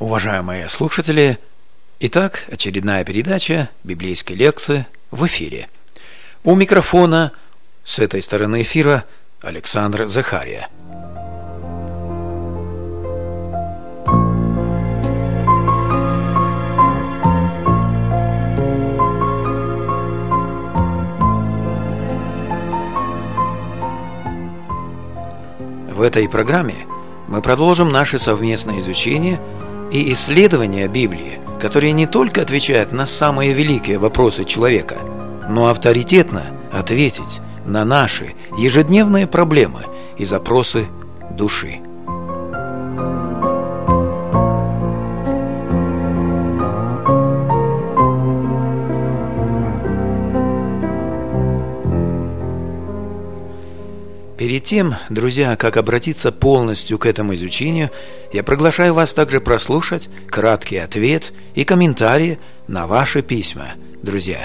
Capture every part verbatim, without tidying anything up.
Уважаемые слушатели, итак, очередная передача библейской лекции в эфире. У микрофона с этой стороны эфира Александр Захария. В этой программе мы продолжим наше совместное изучение и исследование Библии, которые не только отвечают на самые великие вопросы человека, но авторитетно ответить на наши ежедневные проблемы и запросы души. Перед тем, друзья, как обратиться полностью к этому изучению, я приглашаю вас также прослушать краткий ответ и комментарии на ваши письма, друзья.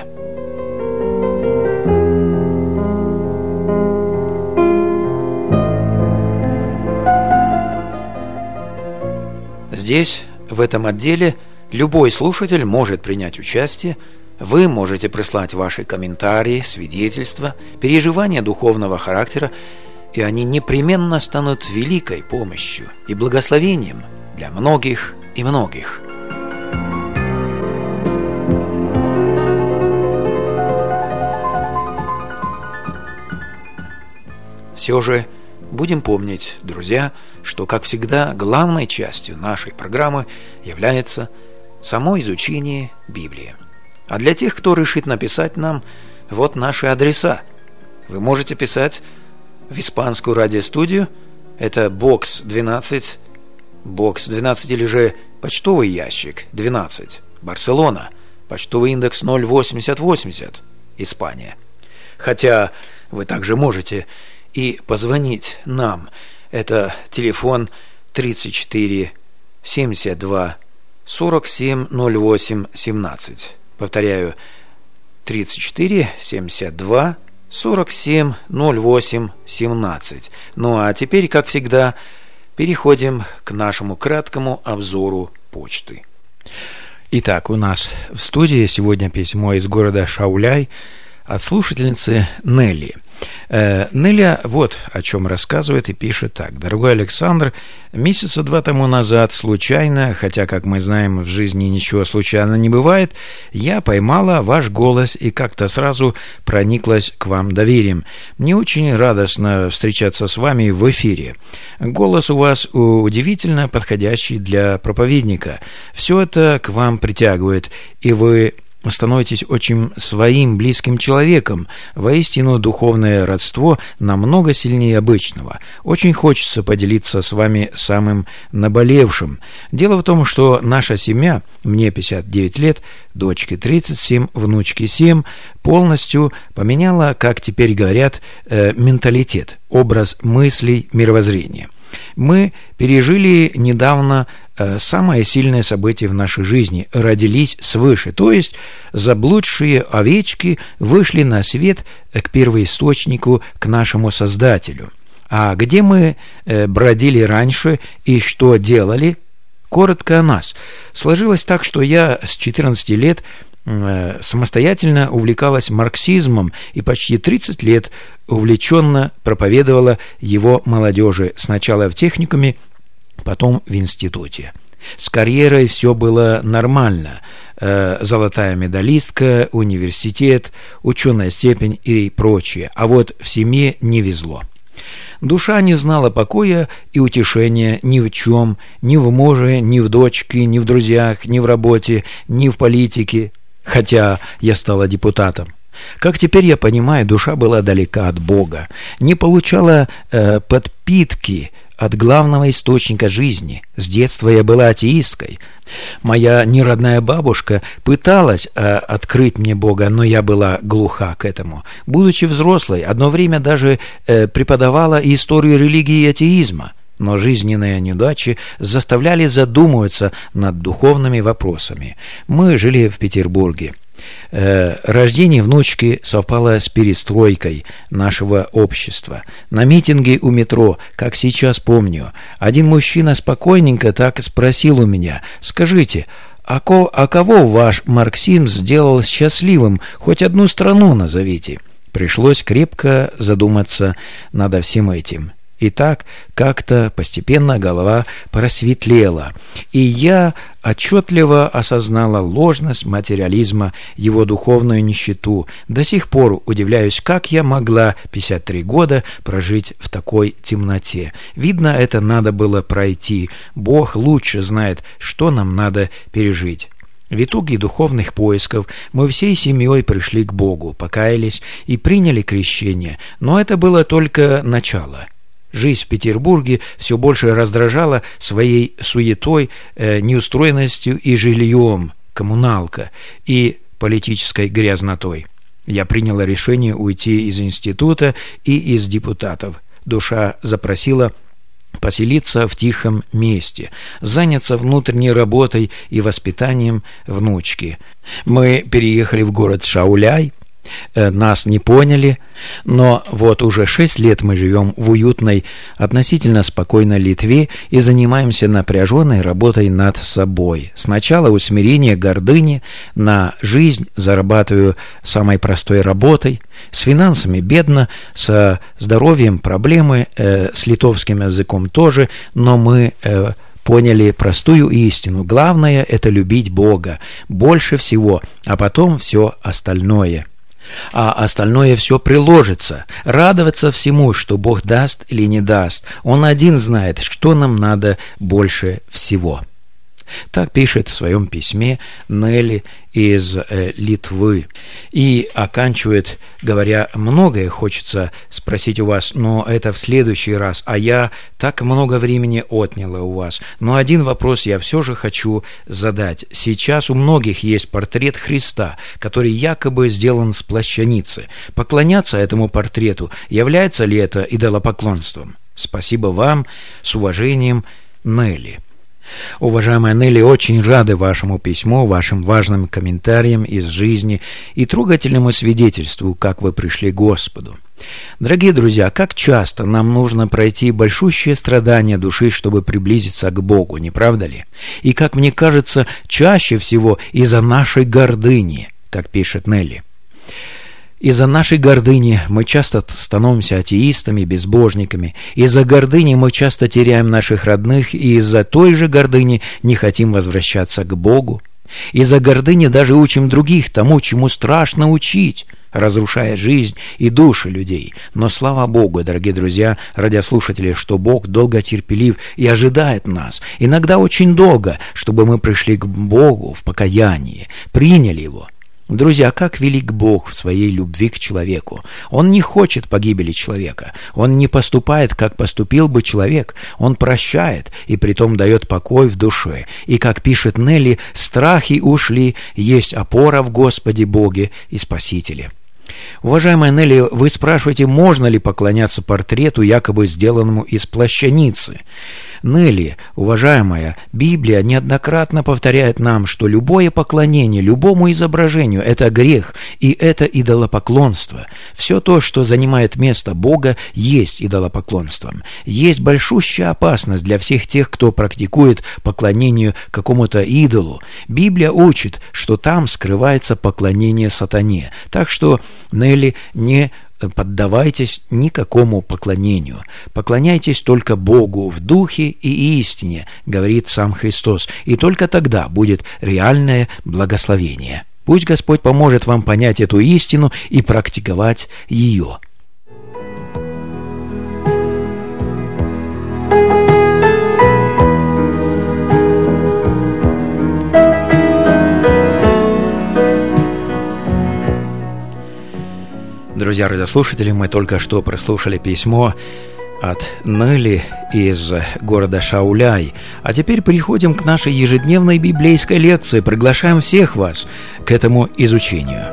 Здесь, в этом отделе, любой слушатель может принять участие. Вы можете прислать ваши комментарии, свидетельства, переживания духовного характера, и они непременно станут великой помощью и благословением для многих и многих. Все же будем помнить, друзья, что, как всегда, главной частью нашей программы является само изучение Библии. А для тех, кто решит написать нам, вот наши адреса. Вы можете писать в испанскую радиостудию, это бокс двенадцать, бокс двенадцать или же почтовый ящик двенадцать, Барселона, почтовый индекс ноль восемьдесят восемьдесят, Испания. Хотя вы также можете и позвонить нам, это телефон тридцать четыре семьдесят два сорок семь ноль восемь семнадцать. Повторяю, тридцать четыре семьдесят два сорок семь ноль восемь семнадцать. Ну а теперь, как всегда, переходим к нашему краткому обзору почты. Итак, у нас в студии сегодня письмо из города Шауляй от слушательницы Нелли. Э, Неля вот о чем рассказывает и пишет так. Дорогой Александр, месяца два тому назад случайно, хотя, как мы знаем, в жизни ничего случайно не бывает, я поймала ваш голос и как-то сразу прониклась к вам доверием. Мне очень радостно встречаться с вами в эфире. Голос у вас удивительно подходящий для проповедника. Все это к вам притягивает, и вы становитесь очень своим близким человеком. Воистину, духовное родство намного сильнее обычного. Очень хочется поделиться с вами самым наболевшим. Дело в том, что наша семья, мне пятьдесят девять лет, дочке тридцать семь, внучке семь, полностью поменяла, как теперь говорят, э, менталитет, образ мыслей, мировоззрения. Мы пережили недавно э, самое сильное событие в нашей жизни – родились свыше, то есть заблудшие овечки вышли на свет к первоисточнику, к нашему Создателю. А где мы э, бродили раньше и что делали? Коротко о нас. Сложилось так, что я с четырнадцати лет самостоятельно увлекалась марксизмом и почти тридцать лет увлеченно проповедовала его молодежи, сначала в техникуме, потом в институте. С карьерой все было нормально. Золотая медалистка, университет, ученая степень и прочее. А вот в семье не везло. Душа не знала покоя и утешения ни в чем, ни в муже, ни в дочке, ни в друзьях, ни в работе, ни в политике. Хотя я стала депутатом. Как теперь я понимаю, душа была далека от Бога, не получала э, подпитки от главного источника жизни. С детства я была атеисткой. Моя неродная бабушка пыталась э, открыть мне Бога, но я была глуха к этому. Будучи взрослой, одно время даже э, преподавала историю религии и атеизма. Но жизненные неудачи заставляли задумываться над духовными вопросами. Мы жили в Петербурге. Рождение внучки совпало с перестройкой нашего общества. На митинге у метро, как сейчас помню, один мужчина спокойненько так спросил у меня: «Скажите, а, ко, а кого ваш марксизм сделал счастливым? Хоть одну страну назовите». Пришлось крепко задуматься над всем этим. И так как-то постепенно голова просветлела, и я отчетливо осознала ложность материализма, его духовную нищету. До сих пор удивляюсь, как я могла пятьдесят три года прожить в такой темноте. Видно, это надо было пройти. Бог лучше знает, что нам надо пережить. В итоге духовных поисков мы всей семьей пришли к Богу, покаялись и приняли крещение, но это было только начало. Жизнь в Петербурге все больше раздражала своей суетой, э, неустроенностью и жильем, коммуналка, и политической грязнотой. Я приняла решение уйти из института и из депутатов. Душа запросила поселиться в тихом месте, заняться внутренней работой и воспитанием внучки. Мы переехали в город Шауляй. Нас не поняли, но вот уже шесть лет мы живем в уютной, относительно спокойной Литве и занимаемся напряженной работой над собой. Сначала усмирение гордыни, на жизнь зарабатываю самой простой работой, с финансами бедно, со здоровьем проблемы, э, с литовским языком тоже, но мы э, поняли простую истину. Главное – это любить Бога больше всего, а потом все остальное. А остальное все приложится. Радоваться всему, что Бог даст или не даст. Он один знает, что нам надо больше всего. Так пишет в своем письме Нелли из э, Литвы. И оканчивает, говоря: многое хочется спросить у вас, но это в следующий раз, а я так много времени отняла у вас. Но один вопрос я все же хочу задать. Сейчас у многих есть портрет Христа, который якобы сделан с плащаницы. Поклоняться этому портрету, является ли это идолопоклонством? Спасибо вам, с уважением, Нелли. Уважаемая Нелли, очень рады вашему письму, вашим важным комментариям из жизни и трогательному свидетельству, как вы пришли к Господу. Дорогие друзья, как часто нам нужно пройти большущее страдание души, чтобы приблизиться к Богу, не правда ли? И, как мне кажется, чаще всего из-за нашей гордыни, как пишет Нелли. Из-за нашей гордыни мы часто становимся атеистами, безбожниками. Из-за гордыни мы часто теряем наших родных, и из-за той же гордыни не хотим возвращаться к Богу. Из-за гордыни даже учим других тому, чему страшно учить, разрушая жизнь и души людей. Но слава Богу, дорогие друзья, радиослушатели, что Бог долготерпелив и ожидает нас, иногда очень долго, чтобы мы пришли к Богу в покаянии, приняли Его. Друзья, как велик Бог в своей любви к человеку. Он не хочет погибели человека. Он не поступает, как поступил бы человек. Он прощает и притом дает покой в душе. И, как пишет Нелли, страхи ушли, есть опора в Господе Боге и Спасителе. Уважаемая Нелли, вы спрашиваете, можно ли поклоняться портрету, якобы сделанному из плащаницы? Нелли, уважаемая, Библия неоднократно повторяет нам, что любое поклонение любому изображению – это грех, и это идолопоклонство. Все то, что занимает место Бога, есть идолопоклонством. Есть большущая опасность для всех тех, кто практикует поклонение какому-то идолу. Библия учит, что там скрывается поклонение сатане. Так что, Нелли, не поддавайтесь никакому поклонению. Поклоняйтесь только Богу в духе и истине, говорит сам Христос, и только тогда будет реальное благословение. Пусть Господь поможет вам понять эту истину и практиковать ее. Друзья радиослушатели, мы только что прослушали письмо от Нелли из города Шауляй. А теперь переходим к нашей ежедневной библейской лекции. Приглашаем всех вас к этому изучению.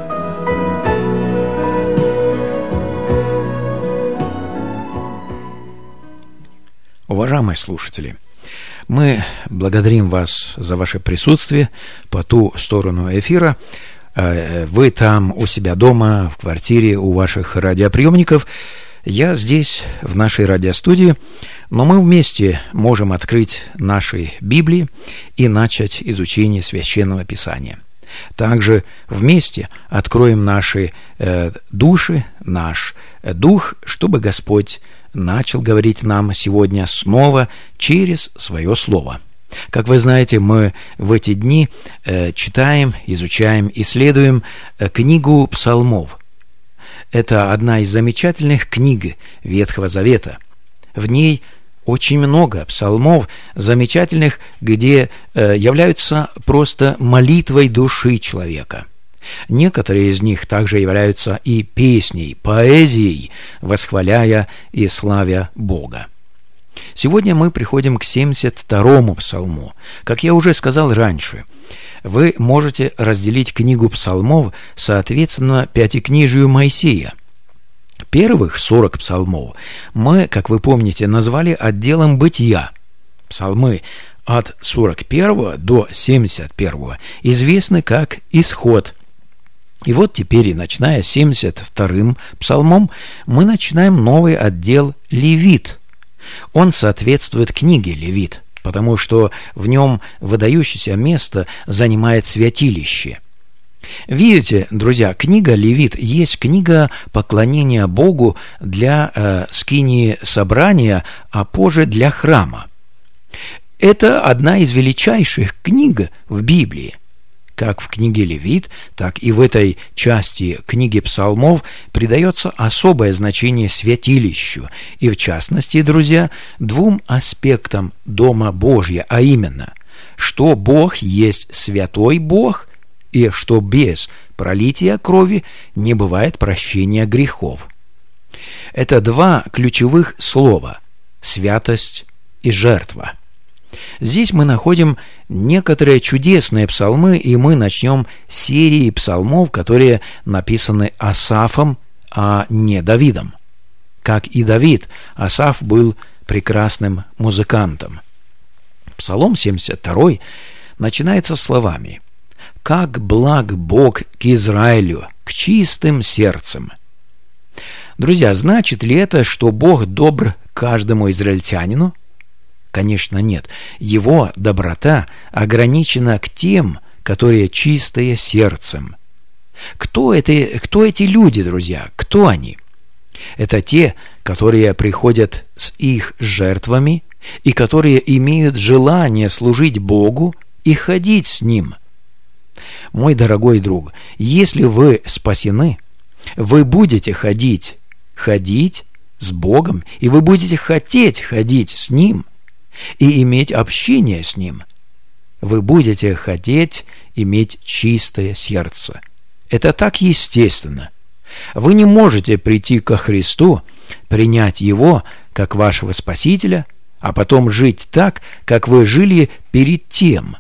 Уважаемые слушатели, мы благодарим вас за ваше присутствие по ту сторону эфира. Вы там у себя дома, в квартире, у ваших радиоприемников. Я здесь, в нашей радиостудии, но мы вместе можем открыть наши Библии и начать изучение Священного Писания. Также вместе откроем наши э, души, наш э, дух, чтобы Господь начал говорить нам сегодня снова через Свое Слово. Как вы знаете, мы в эти дни э, читаем, изучаем, исследуем э, книгу Псалмов. Это одна из замечательных книг Ветхого Завета. В ней очень много псалмов замечательных, где э, являются просто молитвой души человека. Некоторые из них также являются и песней, поэзией, восхваляя и славя Бога. Сегодня мы приходим к семьдесят второму псалму. Как я уже сказал раньше, вы можете разделить книгу псалмов соответственно пятикнижию Моисея. Первых сорок псалмов мы, как вы помните, назвали отделом бытия. Псалмы от сорок первого до семьдесят первого известны как исход. И вот теперь, начиная с семьдесят вторым псалмом, мы начинаем новый отдел Левит. Он соответствует книге Левит, потому что в нем выдающееся место занимает святилище. Видите, друзья, книга Левит есть книга поклонения Богу для э, скинии собрания, а позже для храма. Это одна из величайших книг в Библии. Как в книге Левит, так и в этой части книги Псалмов придается особое значение святилищу, и в частности, друзья, двум аспектам Дома Божьего, а именно, что Бог есть святой Бог, и что без пролития крови не бывает прощения грехов. Это два ключевых слова – святость и жертва. Здесь мы находим некоторые чудесные псалмы, и мы начнем с серии псалмов, которые написаны Асафом, а не Давидом. Как и Давид, Асаф был прекрасным музыкантом. Псалом семьдесят второй начинается словами: «Как благ Бог к Израилю, к чистым сердцем». Друзья, значит ли это, что Бог добр каждому израильтянину? Конечно, нет. Его доброта ограничена к тем, которые чистые сердцем. Кто это, кто эти люди, друзья? Кто они? Это те, которые приходят с их жертвами и которые имеют желание служить Богу и ходить с Ним. Мой дорогой друг, если вы спасены, вы будете ходить, ходить с Богом, и вы будете хотеть ходить с Ним и иметь общение с Ним. Вы будете хотеть иметь чистое сердце. Это так естественно. Вы не можете прийти ко Христу, принять Его как вашего Спасителя, а потом жить так, как вы жили перед тем.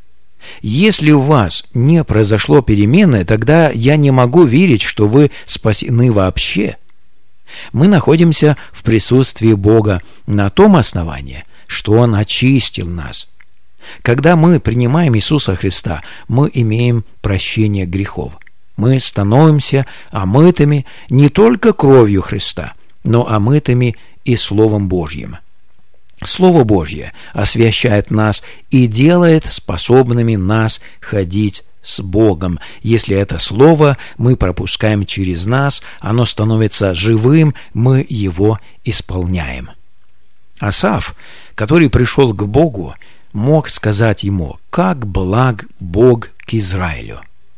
Если у вас не произошло перемены, тогда я не могу верить, что вы спасены вообще. Мы находимся в присутствии Бога на том основании, что Он очистил нас. Когда мы принимаем Иисуса Христа, мы имеем прощение грехов. Мы становимся омытыми не только кровью Христа, но омытыми и Словом Божьим. Слово Божье освящает нас и делает способными нас ходить с Богом. Если это Слово мы пропускаем через нас, оно становится живым, мы его исполняем. Асаф, который пришел к Богу, мог сказать ему: «Как благ Бог к Израилю».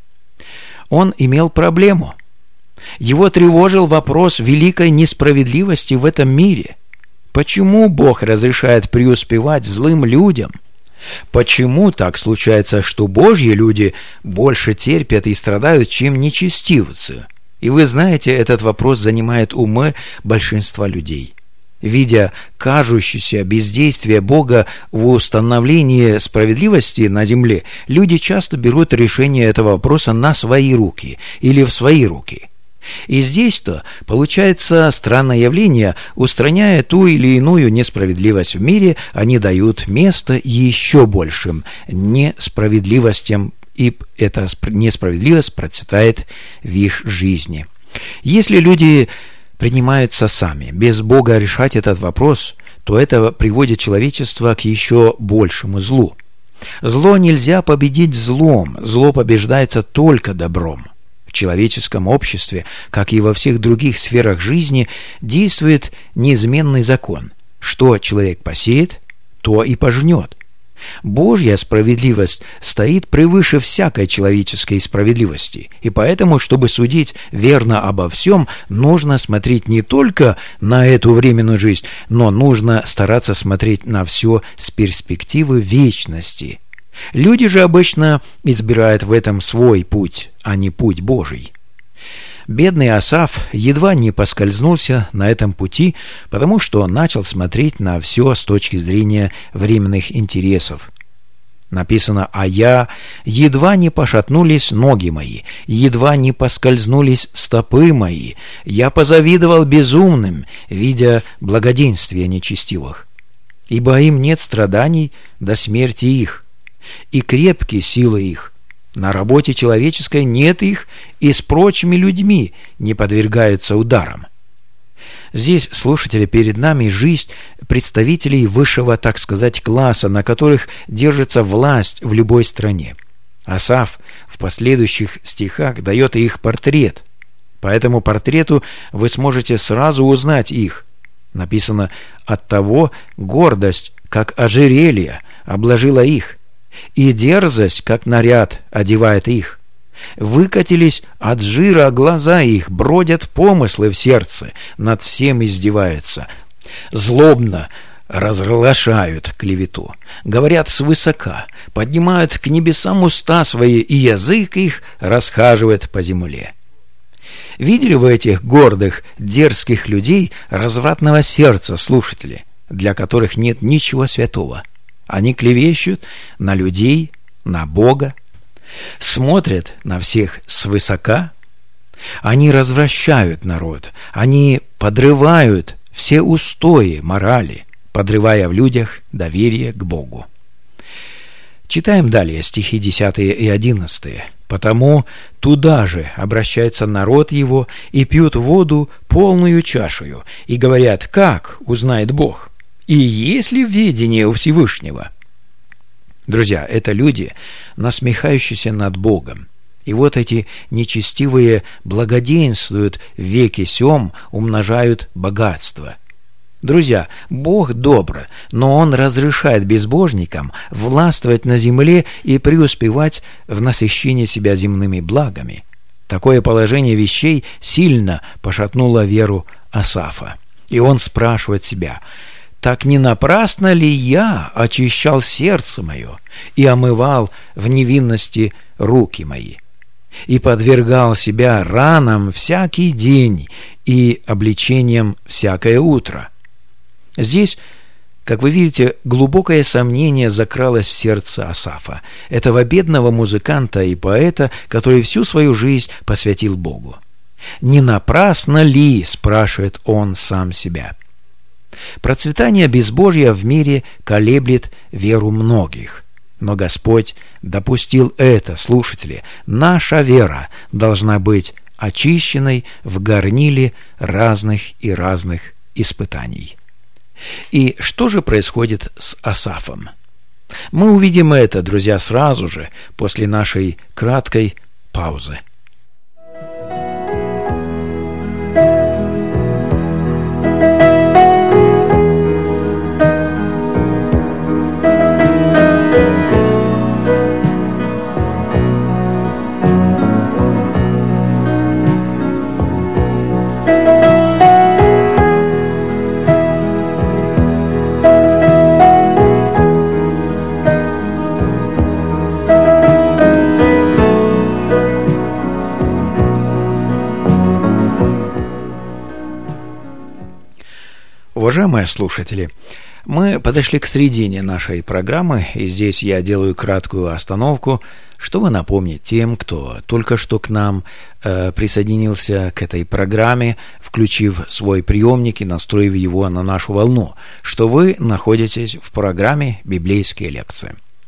Он имел проблему. Его тревожил вопрос великой несправедливости в этом мире. Почему Бог разрешает преуспевать злым людям? Почему так случается, что Божьи люди больше терпят и страдают, чем нечестивцы? И вы знаете, этот вопрос занимает умы большинства людей. Видя кажущееся бездействие Бога в установлении справедливости на земле, люди часто берут решение этого вопроса на свои руки или в свои руки. И здесь-то получается странное явление: устраняя ту или иную несправедливость в мире, они дают место еще большим несправедливостям и эта несправедливость процветает в их жизни. Если люди принимаются сами, без Бога решать этот вопрос, то это приводит человечество к еще большему злу. Зло нельзя победить злом, зло побеждается только добром. В человеческом обществе, как и во всех других сферах жизни, действует неизменный закон. Что человек посеет, то и пожнет. Божья справедливость стоит превыше всякой человеческой справедливости, и поэтому, чтобы судить верно обо всем, нужно смотреть не только на эту временную жизнь, но нужно стараться смотреть на все с перспективы вечности. Люди же обычно избирают в этом свой путь, а не путь Божий. Бедный Асаф едва не поскользнулся на этом пути, потому что начал смотреть на все с точки зрения временных интересов. Написано: «А я, едва не пошатнулись ноги мои, едва не поскользнулись стопы мои, я позавидовал безумным, видя благоденствие нечестивых. Ибо им нет страданий до смерти их, и крепки силы их. На работе человеческой нет их, и с прочими людьми не подвергаются ударам». Здесь, слушатели, перед нами жизнь представителей высшего, так сказать, класса, на которых держится власть в любой стране. Асаф в последующих стихах дает их портрет. По этому портрету вы сможете сразу узнать их. Написано: «Оттого гордость, как ожерелье, обложила их, и дерзость, как наряд, одевает их. Выкатились от жира глаза их, бродят помыслы в сердце, над всем издеваются. Злобно разглашают клевету, говорят свысока, поднимают к небесам уста свои, и язык их расхаживает по земле». Видели вы этих гордых, дерзких людей развратного сердца, слушатели, для которых нет ничего святого? Они клевещут на людей, на Бога, смотрят на всех свысока. Они развращают народ, они подрывают все устои морали, подрывая в людях доверие к Богу. Читаем далее стихи десятые и одиннадцатые. «Потому туда же обращается народ его и пьют воду полную чашею, и говорят: как узнает Бог? И есть ли ведение у Всевышнего?» Друзья, это люди, насмехающиеся над Богом. И вот эти нечестивые благоденствуют в веке сем, умножают богатство. Друзья, Бог добр, но Он разрешает безбожникам властвовать на земле и преуспевать в насыщении себя земными благами. Такое положение вещей сильно пошатнуло веру Асафа. И он спрашивает себя: «Так не напрасно ли я очищал сердце мое и омывал в невинности руки мои, и подвергал себя ранам всякий день и обличениям всякое утро?» Здесь, как вы видите, глубокое сомнение закралось в сердце Асафа, этого бедного музыканта и поэта, который всю свою жизнь посвятил Богу. «Не напрасно ли?» – спрашивает он сам себя. Процветание безбожия в мире колеблет веру многих. Но Господь допустил это, слушатели. Наша вера должна быть очищенной в горниле разных и разных испытаний. И что же происходит с Асафом? Мы увидим это, друзья, сразу же после нашей краткой паузы. Уважаемые слушатели, мы подошли к середине нашей программы, и здесь я делаю краткую остановку, чтобы напомнить тем, кто только что к нам э, присоединился к этой программе, включив свой приемник и настроив его на нашу волну, что вы находитесь в программе «Библейские лекции».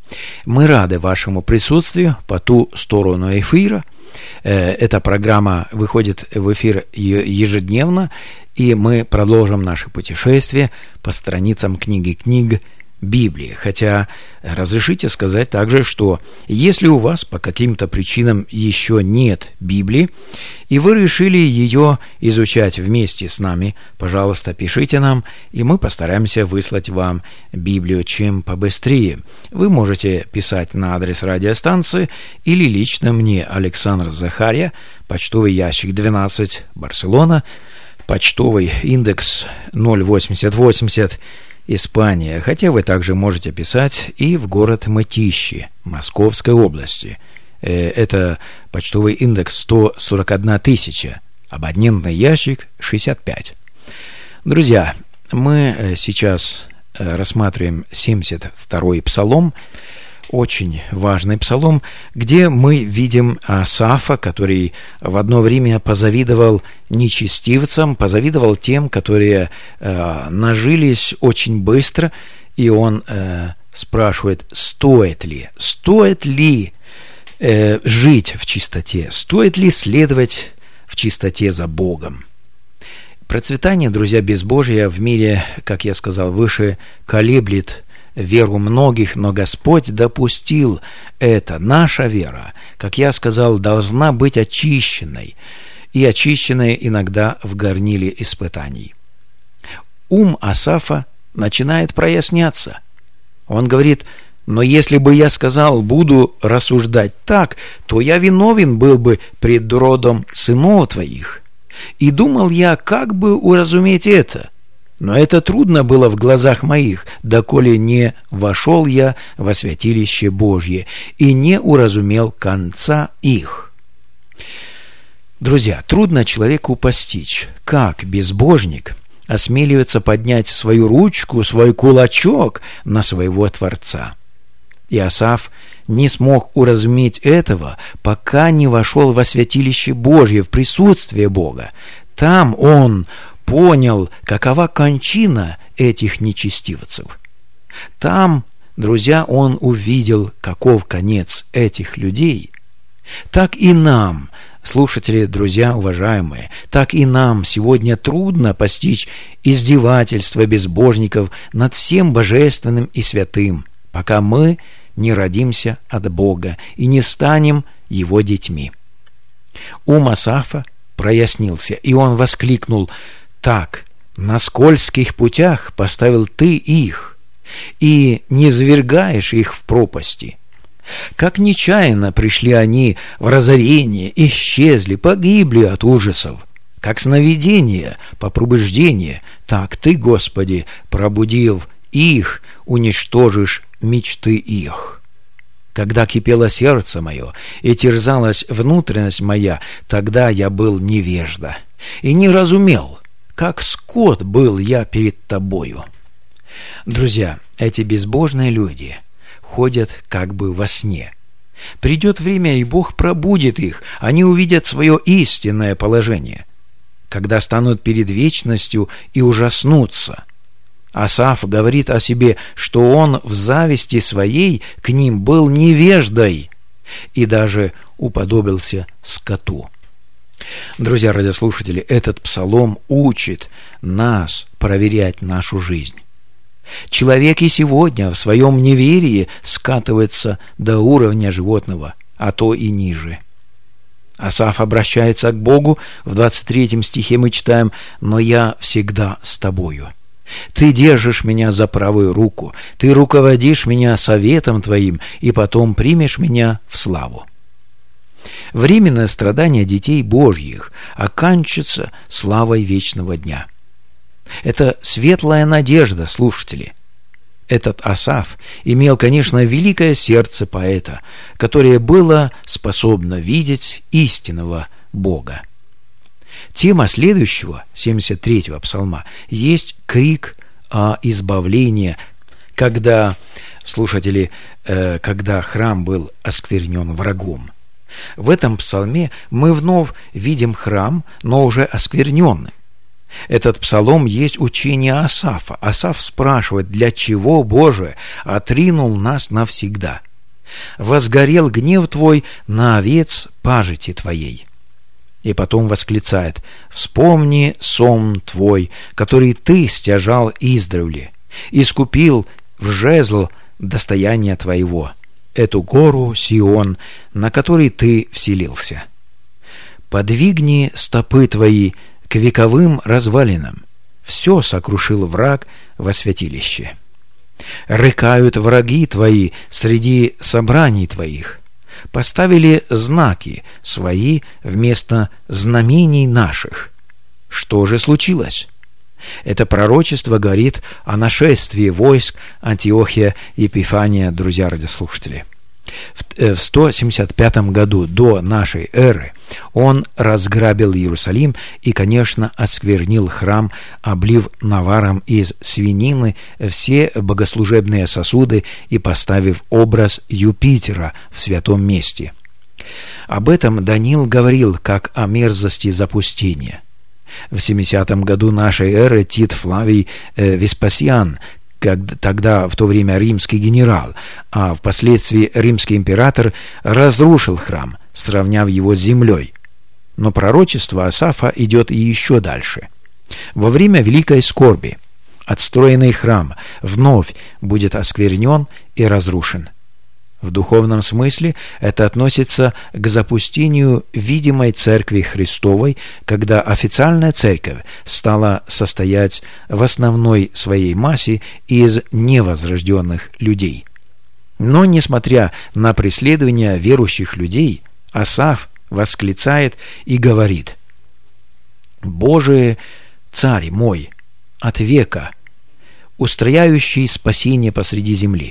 Мы рады вашему присутствию по ту сторону эфира. Эта программа выходит в эфир ежедневно, и мы продолжим наше путешествие по страницам книги книг Библии. Хотя разрешите сказать также, что если у вас по каким-то причинам еще нет Библии, и вы решили ее изучать вместе с нами, пожалуйста, пишите нам, и мы постараемся выслать вам Библию чем побыстрее. Вы можете писать на адрес радиостанции или лично мне, Александр Захарья, почтовый ящик двенадцать, Барселона, почтовый индекс ноль восемьдесят восемьдесят, Испания, хотя вы также можете писать и в город Мытищи, Московской области. Это почтовый индекс сто сорок одна тысяча, абонентный ящик шестьдесят пять. Друзья, мы сейчас рассматриваем семьдесят второй псалом, очень важный псалом, где мы видим Асафа, который в одно время позавидовал нечестивцам, позавидовал тем, которые э, нажились очень быстро, и он э, спрашивает, стоит ли, стоит ли э, жить в чистоте, стоит ли следовать в чистоте за Богом. Процветание, друзья, безбожия в мире, как я сказал выше, колеблет веру многих, но Господь допустил это. Наша вера, как я сказал, должна быть очищенной, и очищенной иногда в горниле испытаний. Ум Асафа начинает проясняться. Он говорит, но если бы я сказал, буду рассуждать так, то я виновен был бы пред родом сынов твоих. И думал я, как бы уразуметь это. Но это трудно было в глазах моих, доколе не вошел я во святилище Божье и не уразумел конца их. Друзья, трудно человеку постичь, как безбожник осмеливается поднять свою ручку, свой кулачок на своего Творца. И Асаф не смог уразуметь этого, пока не вошел во святилище Божье, в присутствие Бога. Там он понял, какова кончина этих нечестивцев. Там, друзья, он увидел, каков конец этих людей. Так и нам, слушатели, друзья, уважаемые, так и нам сегодня трудно постичь издевательства безбожников над всем божественным и святым, пока мы не родимся от Бога и не станем Его детьми. Ум Асафа прояснился, и он воскликнул: «Так, на скользких путях поставил ты их, и не звергаешь их в пропасти. Как нечаянно пришли они в разорение, исчезли, погибли от ужасов. Как сновидение по пробуждению, так ты, Господи, пробудив их, уничтожишь мечты их. Когда кипело сердце мое и терзалась внутренность моя, тогда я был невежда и не разумел, как скот был я перед тобою». Друзья, эти безбожные люди ходят как бы во сне. Придет время, и Бог пробудит их, они увидят свое истинное положение, когда станут перед вечностью и ужаснутся. Асаф говорит о себе, что он в зависти своей к ним был невеждой и даже уподобился скоту. Друзья радиослушатели, этот псалом учит нас проверять нашу жизнь. Человек и сегодня в своем неверии скатывается до уровня животного, а то и ниже. Асаф обращается к Богу. В двадцать третьем стихе мы читаем: «Но я всегда с тобою. Ты держишь меня за правую руку, ты руководишь меня советом твоим, и потом примешь меня в славу». Временное страдание детей Божьих оканчивается славой вечного дня. Это светлая надежда, слушатели. Этот Асаф имел, конечно, великое сердце поэта, которое было способно видеть истинного Бога. Тема следующего, семьдесят третьего псалма, есть крик о избавлении, когда, слушатели, э, когда храм был осквернен врагом. В этом псалме мы вновь видим храм, но уже оскверненный. Этот псалом есть учение Асафа. Асаф спрашивает, для чего, Боже, отринул нас навсегда? Возгорел гнев Твой на овец пажити Твоей. И потом восклицает: вспомни сон Твой, который Ты стяжал издревле, искупил в жезл достояния Твоего, эту гору Сион, на которой Ты вселился. Подвигни стопы Твои к вековым развалинам. Все сокрушил враг во святилище. Рыкают враги Твои среди собраний Твоих. Поставили знаки свои вместо знамений наших. Что же случилось? Это пророчество говорит о нашествии войск Антиохия Епифания, друзья радиослушатели. В сто семьдесят пятом году до нашей эры он разграбил Иерусалим и, конечно, осквернил храм, облив наваром из свинины все богослужебные сосуды и поставив образ Юпитера в святом месте. Об этом Даниил говорил как о мерзости запустения. В семидесятом году нашей эры Тит Флавий э, Веспасиан, когда, тогда в то время римский генерал, а впоследствии римский император, разрушил храм, сравняв его с землей. Но пророчество Асафа идет и еще дальше. Во время великой скорби отстроенный храм вновь будет осквернен и разрушен. В духовном смысле это относится к запустению видимой Церкви Христовой, когда официальная Церковь стала состоять в основной своей массе из невозрожденных людей. Но, несмотря на преследование верующих людей, Асаф восклицает и говорит: «Боже, Царь мой, от века, устрояющий спасение посреди земли».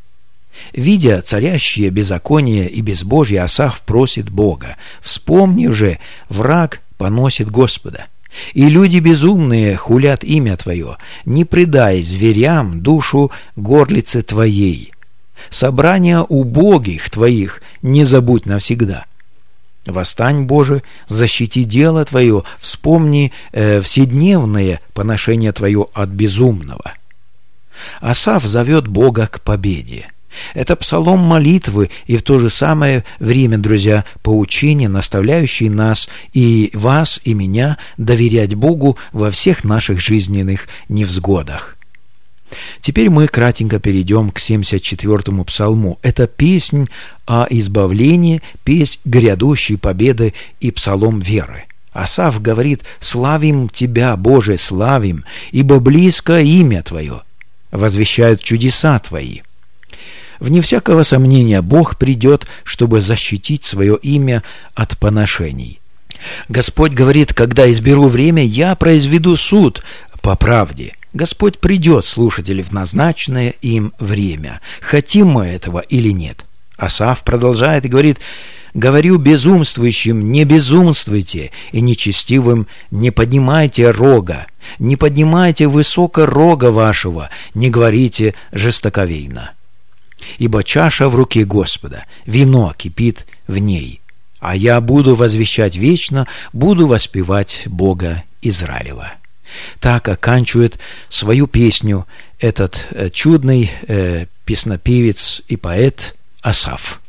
Видя царящее беззаконие и безбожие, Асаф просит Бога: «Вспомни же, враг поносит Господа, и люди безумные хулят имя Твое. Не предай зверям душу горлицы Твоей. Собрания убогих Твоих не забудь навсегда. Восстань, Боже, защити дело Твое, вспомни э, вседневное поношение Твое от безумного». Асаф зовет Бога к победе. Это псалом молитвы и в то же самое время, друзья, поучение, наставляющее нас и вас, и меня доверять Богу во всех наших жизненных невзгодах. Теперь мы кратенько перейдем к семьдесят четвёртому псалму. Это песнь о избавлении, песнь грядущей победы и псалом веры. Асаф говорит: «Славим Тебя, Боже, славим, ибо близко имя Твое, возвещают чудеса Твои». Вне всякого сомнения, Бог придет, чтобы защитить свое имя от поношений. Господь говорит: «Когда изберу время, я произведу суд по правде». Господь придет, слушатели, в назначенное им время. Хотим мы этого или нет? Асаф продолжает и говорит: «Говорю безумствующим, не безумствуйте, и нечестивым не поднимайте рога, не поднимайте высоко рога вашего, не говорите жестоковейно. Ибо чаша в руке Господа, вино кипит в ней, а я буду возвещать вечно, буду воспевать Бога Израилева». Так оканчивает свою песню этот э, чудный э, песнопевец и поэт Асаф.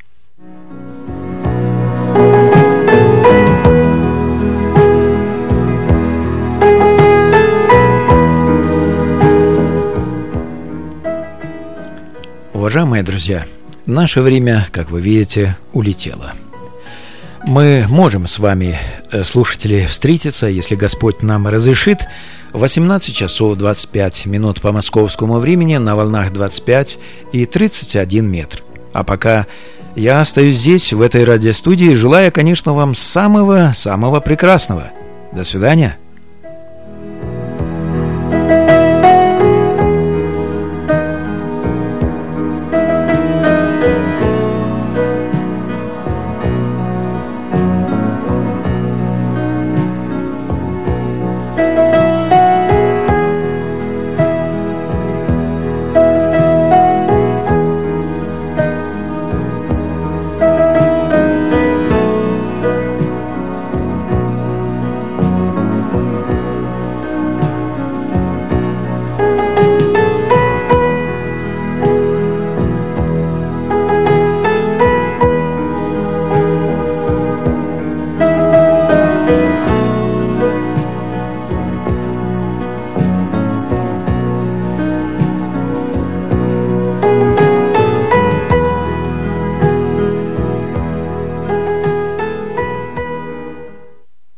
Уважаемые друзья, наше время, как вы видите, улетело. Мы можем с вами, слушатели, встретиться, если Господь нам разрешит, в восемнадцать часов двадцать пять минут по московскому времени на волнах двадцать пять и тридцать один метр. А пока я остаюсь здесь, в этой радиостудии, желая, конечно, вам самого-самого прекрасного. До свидания.